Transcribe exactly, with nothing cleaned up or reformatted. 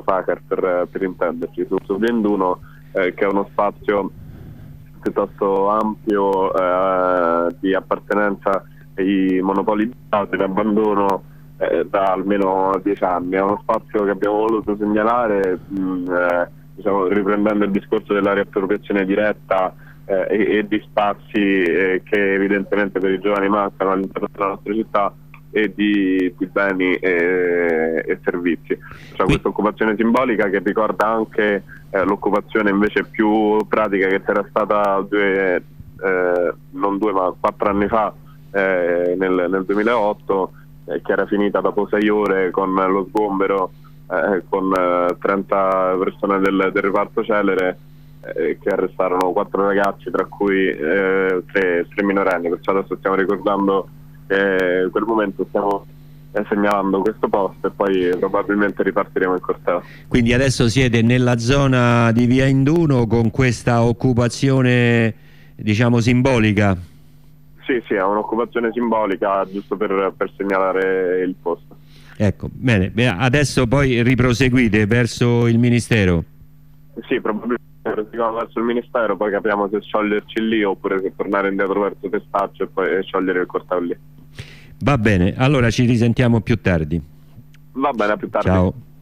Sacher per, per intenderci, su, su ventuno, eh, che è uno spazio piuttosto ampio eh, di appartenenza ai monopoli di Stato in abbandono eh, da almeno dieci anni. È uno spazio che abbiamo voluto segnalare, mh, eh, diciamo, riprendendo il discorso della riappropriazione diretta eh, e, e di spazi eh, che evidentemente per i giovani mancano all'interno della nostra città, e di, di beni e, e servizi. Cioè, questa occupazione simbolica che ricorda anche eh, l'occupazione invece più pratica che c'era stata due, eh, non due ma quattro anni fa, eh, nel, nel duemilaotto, eh, che era finita dopo sei ore con lo sgombero, eh, con eh, trenta persone del, del reparto Celere, eh, che arrestarono quattro ragazzi, tra cui eh, tre, tre minorenni. Perciò adesso stiamo ricordando in quel momento, stiamo segnalando questo posto e poi probabilmente ripartiremo in corteo. Quindi adesso siete nella zona di Via Induno con questa occupazione, diciamo, simbolica? Sì, sì, è un'occupazione simbolica, giusto per, per segnalare il posto. Ecco, bene. Adesso poi riproseguite verso il Ministero? Sì, probabilmente proseguiamo verso il Ministero, poi capiamo se scioglierci lì oppure se tornare indietro verso Testaccio e poi sciogliere il corteo lì. Va bene, allora ci risentiamo più tardi. Va bene, a più tardi. Ciao.